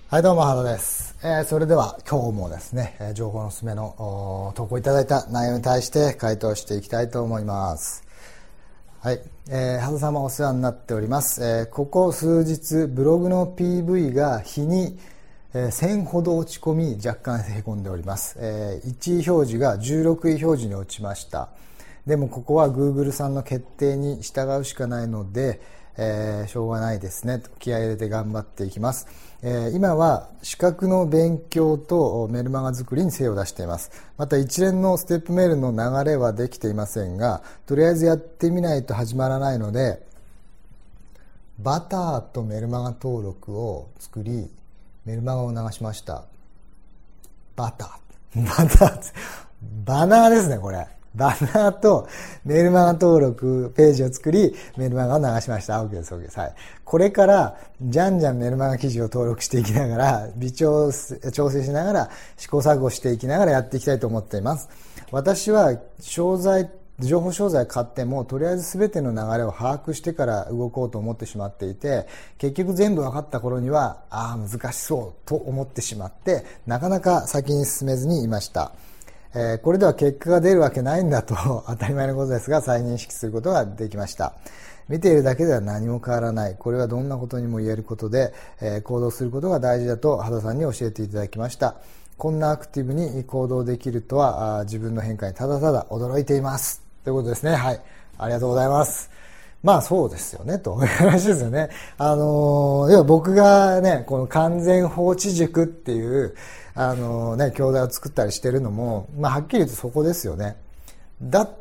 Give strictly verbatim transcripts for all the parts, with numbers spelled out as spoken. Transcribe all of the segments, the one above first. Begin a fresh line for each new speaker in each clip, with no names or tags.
はい、どうも、原田です。えー、それでは今日もですね、情報のおすすめの投稿いただいた内容に対して回答していきたいと思います。はい、えー、原田様お世話になっております。えー、ここ数日、ブログの ピーブイ が日にせんほど落ち込み、若干へこんでおります。えー、いちい表示がじゅうろくい表示に落ちました。でもここは Google さんの決定に従うしかないので、えー、しょうがないですね。気合い入れて頑張っていきます。えー、今は資格の勉強とメルマガ作りに精を出しています。また一連のステップメールの流れはできていませんが、とりあえずやってみないと始まらないので、バターとメルマガ登録を作り、メルマガを流しました。バター。バター。バナーですね、これ。バナーとメルマガ登録ページを作り、メルマガを流しました。OK です、OK です。はい。これから、じゃんじゃんメルマガ記事を登録していきながら、微調調整しながら、試行錯誤していきながらやっていきたいと思っています。私は、商材、情報商材買っても、とりあえず全ての流れを把握してから動こうと思ってしまっていて、結局全部分かった頃には、ああ、難しそうと思ってしまって、なかなか先に進めずにいました。えー、これでは結果が出るわけないんだと当たり前のことですが再認識することができました。見ているだけでは何も変わらない。これはどんなことにも言えることで、えー、行動することが大事だと原さんに教えていただきました。こんなアクティブに行動できるとは自分の変化にただただ驚いています。ということですね。はい。ありがとうございます。まあそうですよね、という話ですよね。あのー、要は僕がね、この完全放置塾っていう、あのね、教材を作ったりしてるのも、まあ、はっきり言うとそこですよね。だって、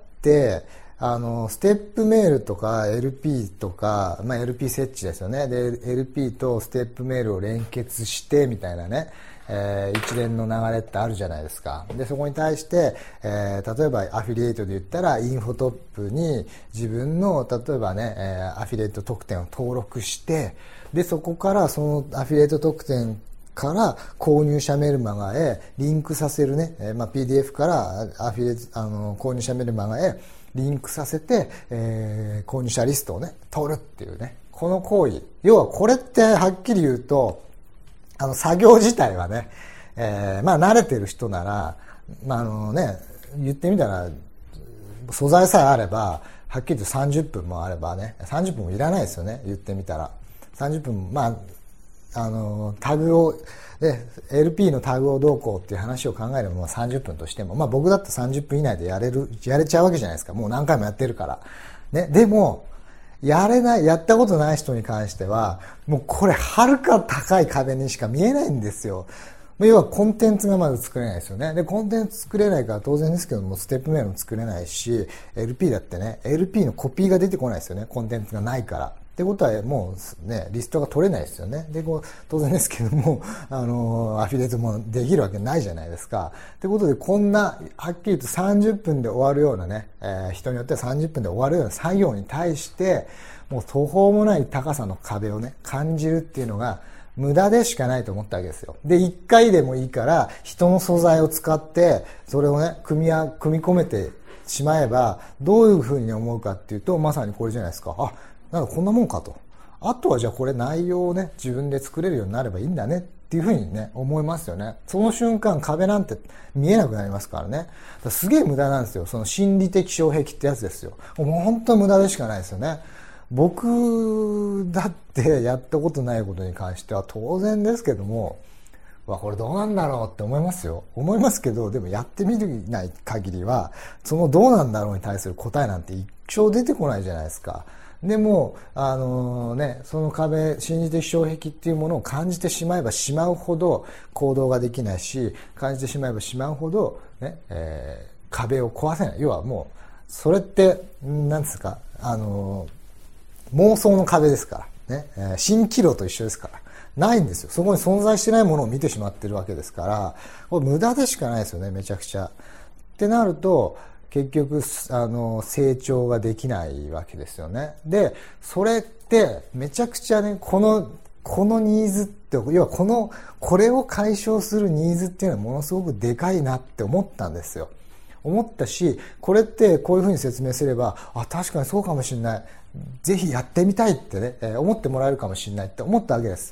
あの、ステップメールとか エルピー とか、まあ、エルピー 設置ですよね。で、エルピー とステップメールを連結して、みたいなね、えー、一連の流れってあるじゃないですか。で、そこに対して、えー、例えばアフィリエイトで言ったら、インフォトップに自分の、例えばね、えー、アフィリエイト特典を登録して、で、そこからそのアフィリエイト特典から購入者メルマガへリンクさせるね、えーまあ、ピーディーエフ からアフィリエイトあの購入者メルマガへリンクさせて、えー、購入者リストをね取るっていうね、この行為、要はこれってはっきり言うとあの作業自体はね、えー、まあ慣れてる人なら、まああのね、言ってみたら素材さえあればはっきり言ってさんじゅっぷんもあればね、さんじゅっぷんもいらないですよね、言ってみたらさんじゅっぷん、まああのタグをで エルピー のタグをどうこうっていう話を考えればもうさんじゅっぷんとしても、まあ僕だってさんじゅっぷん以内でやれるやれちゃうわけじゃないですか。もう何回もやってるからね。でもやれない、やったことない人に関してはもうこれはるか高い壁にしか見えないんですよ。要はコンテンツがまず作れないですよね。で、コンテンツ作れないから当然ですけども、ステップメールも作れないし、エルピー だってね、エルピー のコピーが出てこないですよね。コンテンツがないから。ってことはもうね、リストが取れないですよね。で、こう、当然ですけども、あの、アフィリエイトもできるわけないじゃないですか。ってことで、こんな、はっきり言うとさんじゅっぷんで終わるようなね、えー、人によってはさんじゅっぷんで終わるような作業に対して、もう途方もない高さの壁をね、感じるっていうのが、無駄でしかないと思ったわけですよ。で、一回でもいいから、人の素材を使って、それをね、組みや、組み込めてしまえば、どういうふうに思うかっていうと、まさにこれじゃないですか。あ、なんかこんなもんかと。あとはじゃあこれ内容をね、自分で作れるようになればいいんだねっていうふうにね、思いますよね。その瞬間壁なんて見えなくなりますからね。だからすげえ無駄なんですよ。その心理的障壁ってやつですよ。もう本当無駄でしかないですよね。僕だってやったことないことに関しては当然ですけども、わ、これどうなんだろうって思いますよ。思いますけど、でもやってみない限りは、そのどうなんだろうに対する答えなんて一生出てこないじゃないですか。でも、あのね、その壁、心理的障壁っていうものを感じてしまえばしまうほど行動ができないし、感じてしまえばしまうほど、ね、えー、壁を壊せない。要はもう、それって、なんですか、あの妄想の壁ですからね、えー、蜃気楼と一緒ですから。ないんですよ。そこに存在してないものを見てしまってるわけですから、これ無駄でしかないですよね、めちゃくちゃ。ってなると、結局、あの、成長ができないわけですよね。で、それって、めちゃくちゃね、この、このニーズって、要はこの、これを解消するニーズっていうのはものすごくでかいなって思ったんですよ。思ったし、これってこういうふうに説明すれば、あ、確かにそうかもしれない。ぜひやってみたいってね、えー、思ってもらえるかもしれないって思ったわけですよ。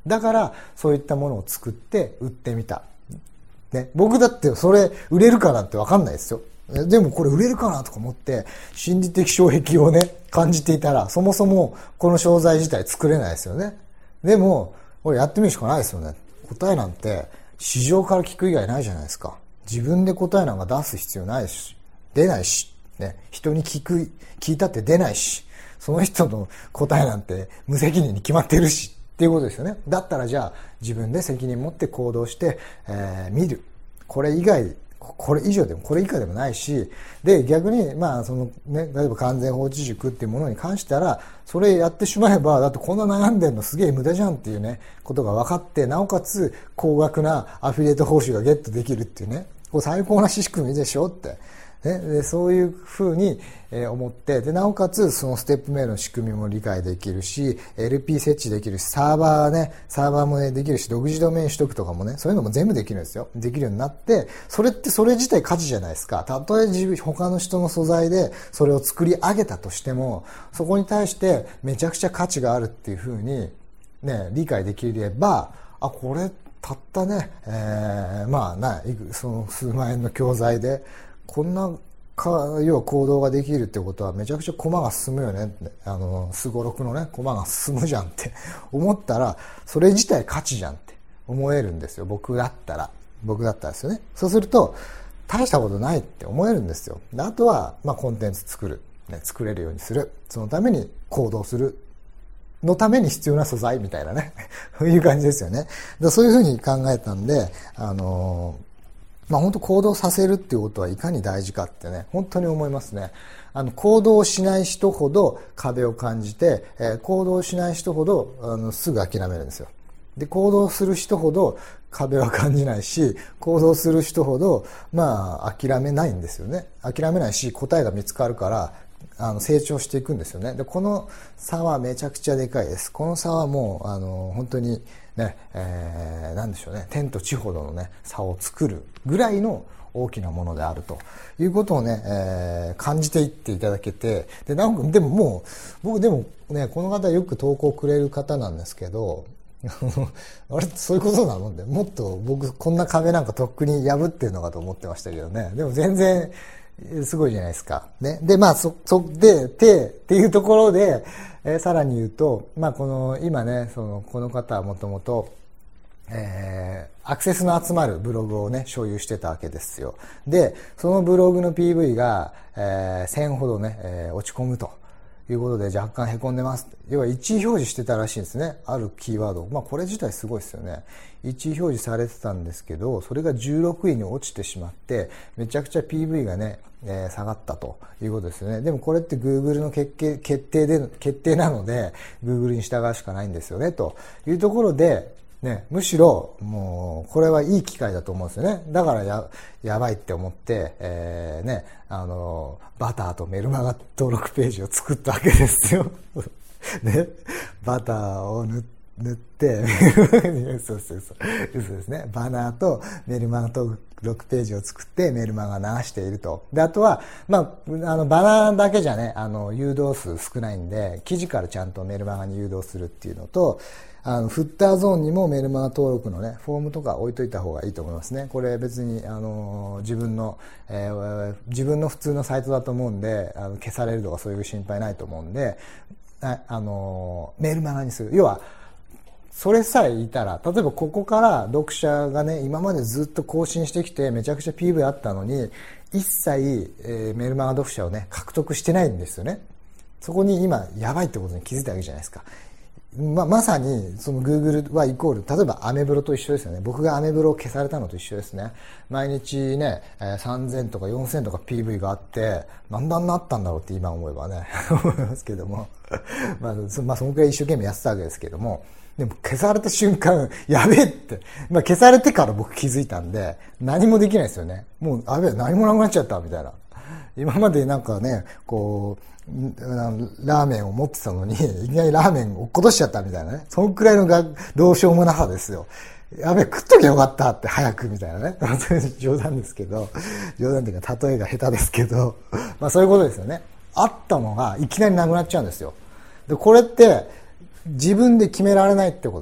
だからそういったものを作って売ってみた。ね、僕だってそれ売れるかなって分かんないですよ。でもこれ売れるかなとか思って心理的障壁をね感じていたら、そもそもこの商材自体作れないですよね。でもこれやってみるしかないですよね。答えなんて市場から聞く以外ないじゃないですか。自分で答えなんか出す必要ないし、出ないし、ね、人に聞く聞いたって出ないし、その人の答えなんて無責任に決まってるしっていうことですよね。だったらじゃあ自分で責任持って行動して、えー、見る。これ以外これ以上でもこれ以下でもないし、で逆にまあそのね、例えば完全放置塾っていうものに関したら、それやってしまえばだってこんな悩んでんのすげえ無駄じゃんっていうねことが分かって、なおかつ高額なアフィリエイト報酬がゲットできるっていうね、これ最高な仕組みでしょって。ね、でそういうふうに思って、でなおかつそのステップメールの仕組みも理解できるし、 エルピー 設置できるし、サーバーねサーバーもねできるし、独自ドメイン取得とかもね、そういうのも全部できるんですよ。できるようになって、それってそれ自体価値じゃないですか。たとえ自分他の人の素材でそれを作り上げたとしても、そこに対してめちゃくちゃ価値があるっていうふうにね理解できれば、あこれたったね、えー、まあなその数万円の教材でこんなか要は行動ができるってことはめちゃくちゃ駒が進むよねって、あのすごろくのね駒が進むじゃんって思ったら、それ自体価値じゃんって思えるんですよ。僕だったら僕だったらですよね。そうすると大したことないって思えるんですよ。であとはまあコンテンツ作る、ね、作れるようにする、そのために行動するのために必要な素材みたいなねそういう感じですよね。だそういうふうに考えたんで、あのーまあ本当行動させるっていうことはいかに大事かってね、本当に思いますね。あの行動しない人ほど壁を感じて、えー、行動しない人ほどあのすぐ諦めるんですよ。で行動する人ほど壁は感じないし、行動する人ほどまあ諦めないんですよね。諦めないし、答えが見つかるからあの成長していくんですよね。でこの差はめちゃくちゃでかいです。この差はもうあの本当にね、えー、なんでしょうね、天と地ほどのね差を作るぐらいの大きなものであるということをね、えー、感じていっていただけて、でなんかでももう僕でもねこの方よく投稿くれる方なんですけどあれそういうことなのって、もっと僕こんな壁なんかとっくに破ってるのかと思ってましたけどね。でも全然すごいじゃないですか。ね。で、まあ、そ、そ、で、て、っていうところで、えー、さらに言うと、まあ、この、今ね、その、この方はもともと、えー、アクセスの集まるブログをね、所有してたわけですよ。で、そのブログの ピーブイ が、えー、せんほどね、えー、落ち込むということで若干凹んでます。要はいちい表示してたらしいんですね。あるキーワード。まあ、これ自体すごいですよね。いちい表示されてたんですけど、それがじゅうろくいに落ちてしまって、めちゃくちゃ ピーブイ がね、えー、下がったということですよね。でもこれって Google の決定、決定で、決定なので、Google に従うしかないんですよね、というところで、ね、むしろ、もう、これはいい機会だと思うんですよね。だからや、やばいって思って、えー、ね、あの、バターとメルマガ登録ページを作ったわけですよ。ね、バターを塗って、塗って、そうそうそう、嘘ですね。バナーとメルマガ登録ページを作ってメルマガ流していると。で、あとは、まあ、あの、バナーだけじゃね、あの、誘導数少ないんで、記事からちゃんとメルマガに誘導するっていうのと、あの、フッターゾーンにもメルマガ登録のね、フォームとか置いといた方がいいと思いますね。これ別に、あの、自分の、えー、自分の普通のサイトだと思うんで、あの消されるとかそういう心配ないと思うんで、あ、あの、メルマガにする。要は、それさえいたら、例えばここから読者がね、今までずっと更新してきてめちゃくちゃ ピーブイ あったのに、一切、えー、メルマガ読者をね、獲得してないんですよね。そこに今、やばいってことに気づいたわけじゃないですか。ま、まさに、その Google はイコール、例えばアメブロと一緒ですよね。僕がアメブロを消されたのと一緒ですね。毎日ね、さんぜんとかよんせんとか ピーブイ があって、なんだんなったんだろうって今思えばね、思いますけども。まあ、そ、まあ、そのくらい一生懸命やってたわけですけども、でも消された瞬間、やべえって、まあ消されてから僕気づいたんで、何もできないですよね。もう、あべえ、何もなくなっちゃったみたいな。今までなんかね、こう、ラーメンを持ってたのに、いきなりラーメンを落っことしちゃったみたいなね。そのくらいのがどうしようもなさですよ。やべえ、食っときゃよかったって早くみたいなね。冗談ですけど、冗談っていうか例えが下手ですけど、まあそういうことですよね。あったのがいきなりなくなっちゃうんですよ。で、これって自分で決められないってことです。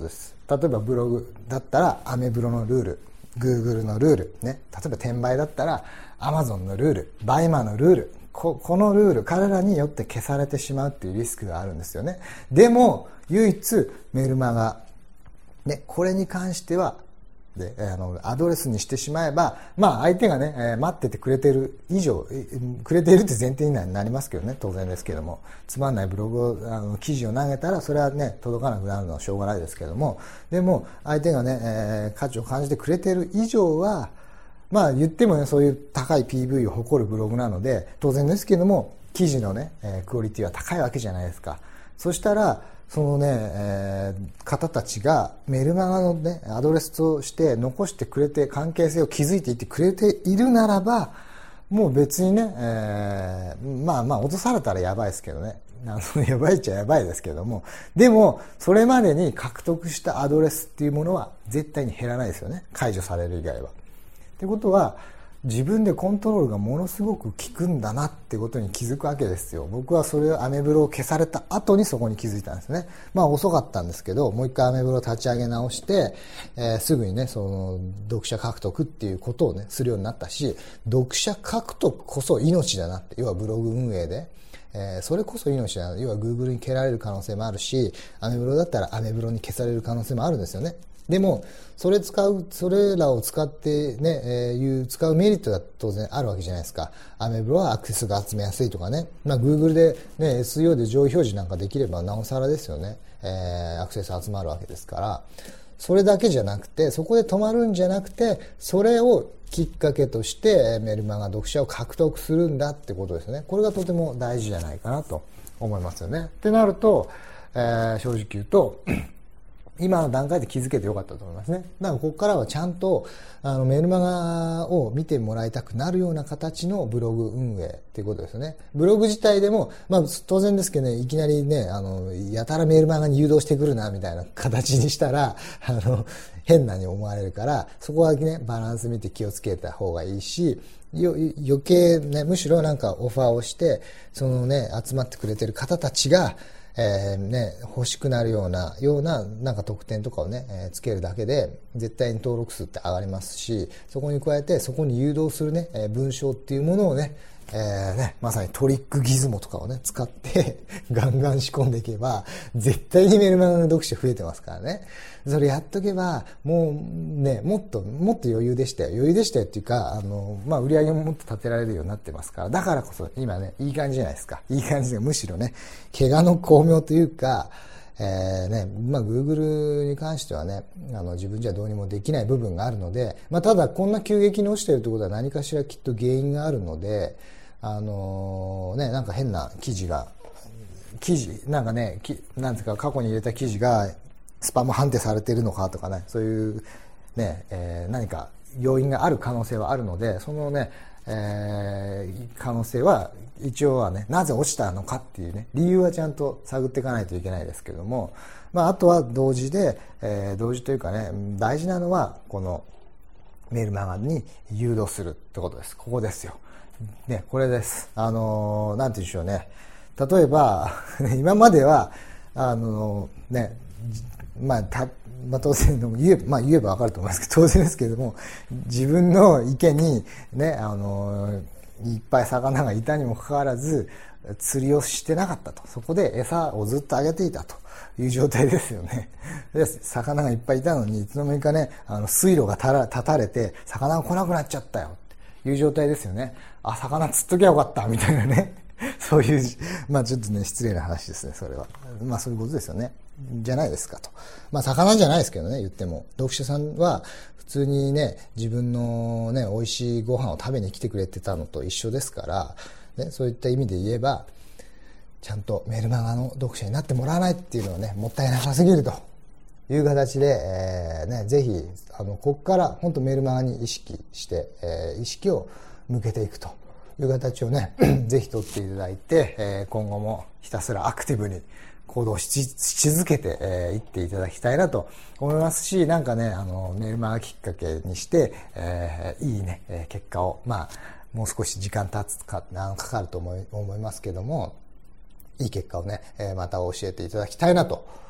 例えばブログだったらアメブロのルール、Google のルール、ね、例えば転売だったら Amazon のルール、バイマのルール、こ, このルール、彼らによって消されてしまうっていうリスクがあるんですよね。でも唯一メルマガ、ね、これに関してはであのアドレスにしてしまえば、まあ相手がね、えー、待っててくれてる以上、くれているって前提になりますけどね、当然ですけども、つまんないブログをあの記事を投げたらそれはね届かなくなるのはしょうがないですけども、でも相手がね、えー、価値を感じてくれている以上は、まあ言ってもねそういう高い ピーブイ を誇るブログなので当然ですけども、記事のね、えー、クオリティは高いわけじゃないですか。そしたらそのね、えー、方たちがメルマガのねアドレスとして残してくれて、関係性を築いていってくれているならば、もう別にね、えー、まあまあ落とされたらやばいですけどね、あのやばいっちゃやばいですけども、でもそれまでに獲得したアドレスっていうものは絶対に減らないですよね、解除される以外は。ってことは自分でコントロールがものすごく効くんだなってことに気づくわけですよ。僕はそれをアメブロを消された後にそこに気づいたんですね。まあ遅かったんですけど、もう一回アメブロを立ち上げ直して、えー、すぐにねその読者獲得っていうことをねするようになったし、読者獲得こそ命だなって、要はブログ運営で、えー、それこそ命だな。要は Google に蹴られる可能性もあるし、アメブロだったらアメブロに消される可能性もあるんですよね。でもそれ使うそれらを使ってね、えー、いう使うメリットが当然あるわけじゃないですか。アメブロはアクセスが集めやすいとかね、まあ Google でね エスイーオー で上位表示なんかできればなおさらですよね。えー、アクセス集まるわけですから、それだけじゃなくて、そこで止まるんじゃなくて、それをきっかけとしてメルマガ読者を獲得するんだってことですね。これがとても大事じゃないかなと思いますよね。ってなると、えー、正直言うと今の段階で気づけてよかったと思いますね。だからここからはちゃんとあのメルマガを見てもらいたくなるような形のブログ運営っていうことですよね。ブログ自体でも、まあ当然ですけどね、いきなりね、あの、やたらメルマガに誘導してくるなみたいな形にしたら、あの、変なに思われるから、そこはね、バランス見て気をつけた方がいいし、よ余計ね、むしろなんかオファーをして、そのね、集まってくれてる方たちが、えーね、欲しくなるようなようななんか特典とかをね、えー、つけるだけで絶対に登録数って上がりますし、そこに加えてそこに誘導するね、えー、文章っていうものをね、えーね、まさにトリックギズモとかをね使ってガンガン仕込んでいけば絶対にメルマガの読者増えてますからね。それやっとけばもうね、もっともっと余裕でしたよ余裕でしたよっていうか、あの、まあ、売り上げももっと立てられるようになってますから、だからこそ今ねいい感じじゃないですか。いい感じで、むしろね怪我の巧妙というか、えーねまあ、Google に関してはね、あの自分じゃどうにもできない部分があるので、まあ、ただこんな急激に落ちているということは何かしらきっと原因があるので、あのー、ね、なんか変な記事が記事なんかねきなんですか過去に入れた記事がスパム判定されているのかとかね、そういうね、えー、何か要因がある可能性はあるので、そのね、えー、可能性は一応はね、なぜ落ちたのかっていうね理由はちゃんと探っていかないといけないですけれども、まあ、あとは同時で、えー、同時というかね、大事なのはこのメールマガに誘導するってことです。ここですよ。ね、これです。あのー、なんて言うんでしょうね。例えば今まではあのー、ね、まあたまあ、当然言えば、まあ、言えば分かると思いますけど、当然ですけれども、自分の池にね、あのいっぱい魚がいたにもかかわらず釣りをしてなかったと、そこで餌をずっとあげていたという状態ですよね。で魚がいっぱいいたのにいつの間にかね、あの水路が断たれて魚が来なくなっちゃったよっていう状態ですよね。あ、魚釣っときゃよかったみたいなねそういう、まあちょっとね失礼な話ですね、それは。まあそういうことですよね。じゃないですかと。まあ魚じゃないですけどね、言っても読者さんは普通にね、自分のね美味しいご飯を食べに来てくれてたのと一緒ですから、ね、そういった意味で言えばちゃんとメルマガの読者になってもらわないっていうのはね、もったいなさすぎるという形で、えーね、ぜひあのここから本当メルマガに意識して、えー、意識を向けていくという形をねぜひ取っていただいて、えー、今後もひたすらアクティブに行動し続けてい、えー、っていただきたいなと思いますし、なんかね、あのメルマガきっかけにして、えー、いいね、えー、結果を、まあもう少し時間経つかかかると思い思いますけども、いい結果をね、えー、また教えていただきたいなと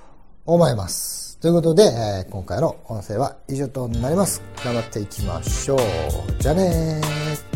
思います。ということで、えー、今回の音声は以上となります。頑張っていきましょう。じゃあねー。